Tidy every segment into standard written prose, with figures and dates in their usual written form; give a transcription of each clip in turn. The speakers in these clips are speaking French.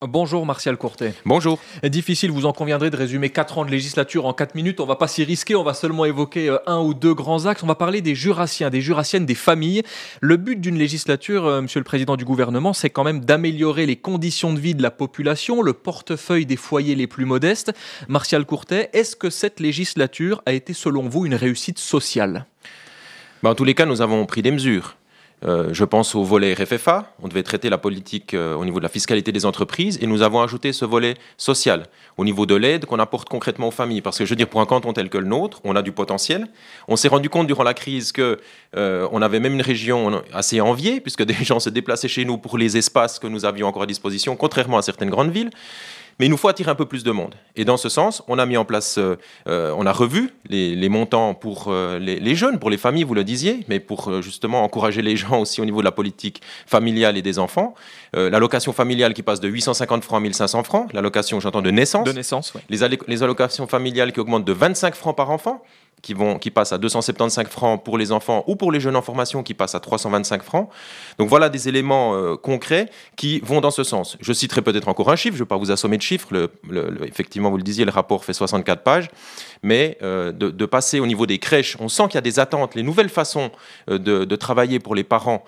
Bonjour Martial Courtet. Bonjour. Difficile, vous en conviendrez, de résumer 4 ans de législature en 4 minutes. On va pas s'y risquer, on va seulement évoquer un ou deux grands axes. On va parler des Jurassiens, des Jurassiennes, des familles. Le but d'une législature, monsieur le président du gouvernement, c'est quand même d'améliorer les conditions de vie de la population, le portefeuille des foyers les plus modestes. Martial Courtet, est-ce que cette législature a été selon vous une réussite sociale ? En tous les cas, nous avons pris des mesures. Je pense au volet RFFA, on devait traiter la politique au niveau de la fiscalité des entreprises et nous avons ajouté ce volet social au niveau de l'aide qu'on apporte concrètement aux familles. Parce que je veux dire, pour un canton tel que le nôtre, on a du potentiel. On s'est rendu compte durant la crise qu'on avait même une région assez enviée puisque des gens se déplaçaient chez nous pour les espaces que nous avions encore à disposition, contrairement à certaines grandes villes. Mais il nous faut attirer un peu plus de monde. Et dans ce sens, on a mis en place, on a revu les montants pour les jeunes, pour les familles, vous le disiez, mais pour justement encourager les gens aussi au niveau de la politique familiale et des enfants. L'allocation familiale qui passe de 850 francs à 1500 francs, l'allocation, j'entends, de naissance. De naissance, oui. Les allocations familiales qui augmentent de 25 francs par enfant, qui passent à 275 francs pour les enfants ou pour les jeunes en formation qui passent à 325 francs. Donc voilà des éléments concrets qui vont dans ce sens. Je citerai peut-être encore un chiffre, je ne vais pas vous assommer de chiffres, effectivement vous le disiez, le rapport fait 64 pages, mais de passer au niveau des crèches, on sent qu'il y a des attentes, les nouvelles façons de travailler pour les parents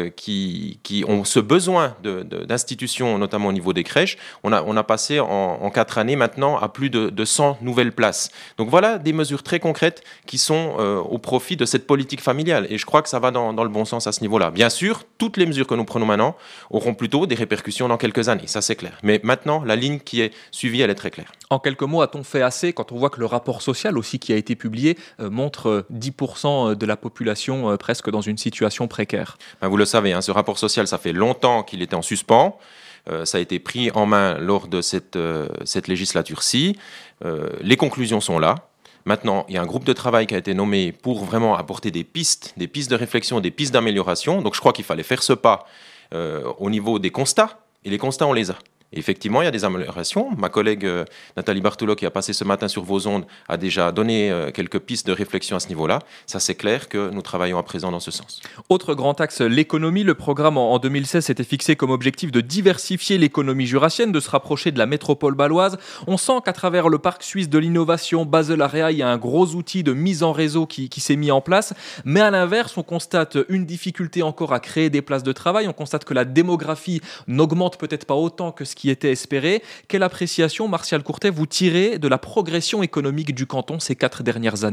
qui ont ce besoin d'institutions, notamment au niveau des crèches. On a passé en 4 années maintenant à plus de 100 nouvelles places. Donc voilà des mesures très concrètes qui sont au profit de cette politique familiale. Et je crois que ça va dans le bon sens à ce niveau-là. Bien sûr, toutes les mesures que nous prenons maintenant auront plutôt des répercussions dans quelques années, ça c'est clair. Mais maintenant, la ligne qui est suivie, elle est très claire. En quelques mots, a-t-on fait assez quand on voit que le rapport social aussi qui a été publié montre 10% de la population presque dans une situation précaire ? Vous le savez, ce rapport social, ça fait longtemps qu'il était en suspens. Ça a été pris en main lors de cette législature-ci. Les conclusions sont là. Maintenant, il y a un groupe de travail qui a été nommé pour vraiment apporter des pistes de réflexion, des pistes d'amélioration. Donc je crois qu'il fallait faire ce pas au niveau des constats. Et les constats, on les a. Et effectivement, il y a des améliorations. Ma collègue Nathalie Bartoulot, qui a passé ce matin sur vos ondes, a déjà donné quelques pistes de réflexion à ce niveau-là. Ça, c'est clair que nous travaillons à présent dans ce sens. Autre grand axe, l'économie. Le programme en 2016 s'était fixé comme objectif de diversifier l'économie jurassienne, de se rapprocher de la métropole bâloise. On sent qu'à travers le parc suisse de l'innovation Basel Area, il y a un gros outil de mise en réseau qui s'est mis en place. Mais à l'inverse, on constate une difficulté encore à créer des places de travail. On constate que la démographie n'augmente peut-être pas autant que ce qui était espéré. Quelle appréciation, Martial Courtet, vous tirez de la progression économique du canton ces 4 dernières années ?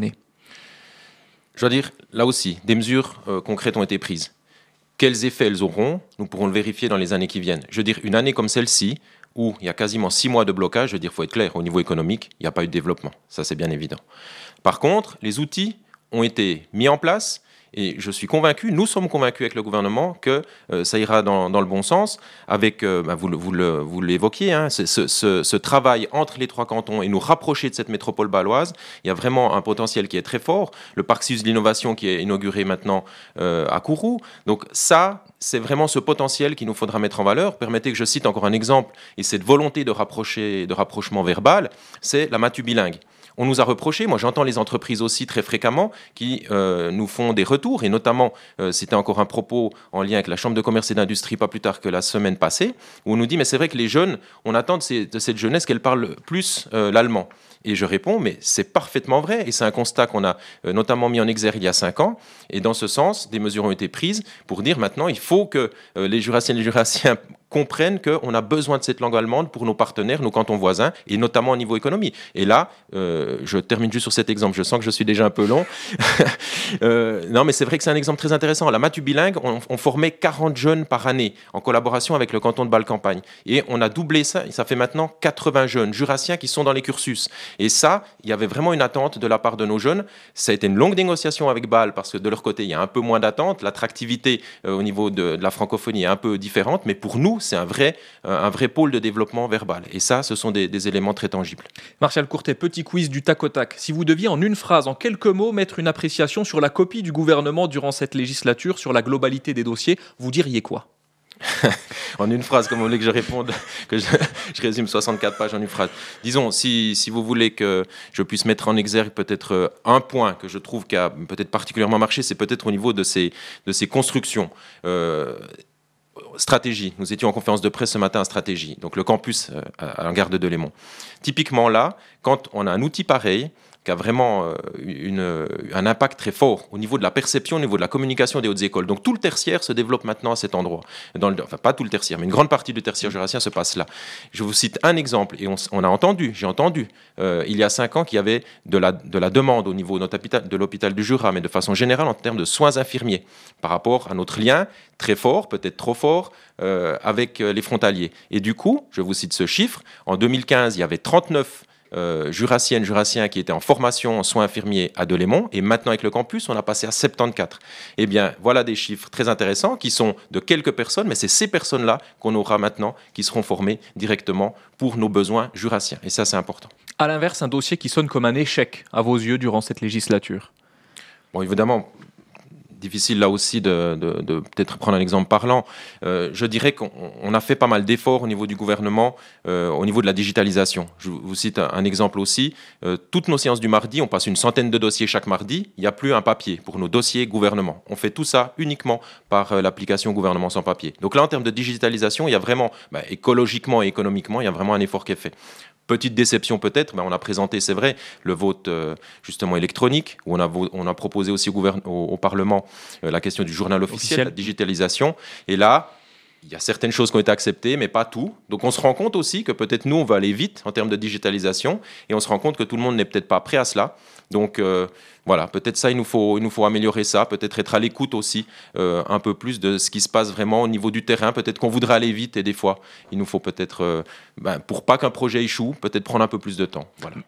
Je dois dire, là aussi, des mesures concrètes ont été prises. Quels effets elles auront, nous pourrons le vérifier dans les années qui viennent. Je veux dire, une année comme celle-ci, où il y a quasiment 6 mois de blocage, je veux dire, il faut être clair, au niveau économique, il n'y a pas eu de développement. Ça, c'est bien évident. Par contre, les outils ont été mis en place. Et je suis convaincu, nous sommes convaincus avec le gouvernement que ça ira dans le bon sens avec, vous l'évoquiez, ce travail entre les 3 cantons et nous rapprocher de cette métropole bâloise. Il y a vraiment un potentiel qui est très fort. Le parc suisse de l'innovation qui est inauguré maintenant à Kourou. Donc ça, c'est vraiment ce potentiel qu'il nous faudra mettre en valeur. Permettez que je cite encore un exemple, et cette volonté de rapprochement verbal, c'est la matu bilingue. On nous a reproché, moi j'entends les entreprises aussi très fréquemment qui nous font des retours, et notamment c'était encore un propos en lien avec la Chambre de commerce et d'industrie pas plus tard que la semaine passée, où on nous dit mais c'est vrai que les jeunes, on attend de cette jeunesse qu'elle parle plus l'allemand. Et je réponds, mais c'est parfaitement vrai, et c'est un constat qu'on a notamment mis en exergue il y a 5 ans, et dans ce sens, des mesures ont été prises pour dire maintenant il faut que les Jurassiennes et les Jurassiens comprennent qu'on a besoin de cette langue allemande pour nos partenaires, nos cantons voisins, et notamment au niveau économie. Et là, je termine juste sur cet exemple, je sens que je suis déjà un peu long. Non, mais c'est vrai que c'est un exemple très intéressant. La matu bilingue, on formait 40 jeunes par année, en collaboration avec le canton de Bâle-Campagne. Et on a doublé ça, et ça fait maintenant 80 jeunes jurassiens qui sont dans les cursus. Et ça, il y avait vraiment une attente de la part de nos jeunes. Ça a été une longue négociation avec Bâle, parce que de leur côté, il y a un peu moins d'attente. L'attractivité au niveau de la francophonie est un peu différente, mais pour nous, c'est un vrai pôle de développement verbal. Et ça, ce sont des éléments très tangibles. Martial Courtet, petit quiz du tac au tac. Si vous deviez en une phrase, en quelques mots, mettre une appréciation sur la copie du gouvernement durant cette législature, sur la globalité des dossiers, vous diriez quoi ? En une phrase, comme vous voulez que je réponde, que je résume 64 pages en une phrase. Disons, si vous voulez que je puisse mettre en exergue peut-être un point que je trouve qui a peut-être particulièrement marché, c'est peut-être au niveau de ces constructions. stratégie. Nous étions en conférence de presse ce matin à stratégie, donc le campus à la gare de Delémont. Typiquement là, quand on a un outil pareil, qui a vraiment un impact très fort au niveau de la perception, au niveau de la communication des hautes écoles. Donc tout le tertiaire se développe maintenant à cet endroit. Enfin, pas tout le tertiaire, mais une grande partie du tertiaire jurassien se passe là. Je vous cite un exemple, et j'ai entendu, il y a 5 ans qu'il y avait de la demande au niveau de l'hôpital du Jura, mais de façon générale en termes de soins infirmiers, par rapport à notre lien très fort, peut-être trop fort, avec les frontaliers. Et du coup, je vous cite ce chiffre, en 2015, il y avait 39 jurassiennes, jurassiens qui étaient en formation en soins infirmiers à Delémont, et maintenant avec le campus, on a passé à 74. Eh bien, voilà des chiffres très intéressants qui sont de quelques personnes, mais c'est ces personnes-là qu'on aura maintenant qui seront formées directement pour nos besoins jurassiens. Et ça, c'est important. À l'inverse, un dossier qui sonne comme un échec à vos yeux durant cette législature. Bon, évidemment, difficile là aussi de peut-être prendre un exemple parlant. Je dirais qu'on a fait pas mal d'efforts au niveau du gouvernement, au niveau de la digitalisation. Je vous cite un exemple aussi. Toutes nos séances du mardi, on passe une centaine de dossiers chaque mardi. Il n'y a plus un papier pour nos dossiers gouvernement. On fait tout ça uniquement par l'application gouvernement sans papier. Donc là, en termes de digitalisation, il y a vraiment, écologiquement et économiquement, il y a vraiment un effort qui est fait. Petite déception peut-être, mais on a présenté, c'est vrai, le vote justement électronique, où on a proposé aussi au Parlement la question du journal officiel, la digitalisation. Et là, il y a certaines choses qui ont été acceptées, mais pas tout. Donc on se rend compte aussi que peut-être nous, on va aller vite en termes de digitalisation, et on se rend compte que tout le monde n'est peut-être pas prêt à cela. Donc voilà, peut-être ça, il nous faut améliorer ça, peut-être être à l'écoute aussi un peu plus de ce qui se passe vraiment au niveau du terrain. Peut-être qu'on voudrait aller vite et des fois, il nous faut peut-être, pour pas qu'un projet échoue, peut-être prendre un peu plus de temps. Voilà.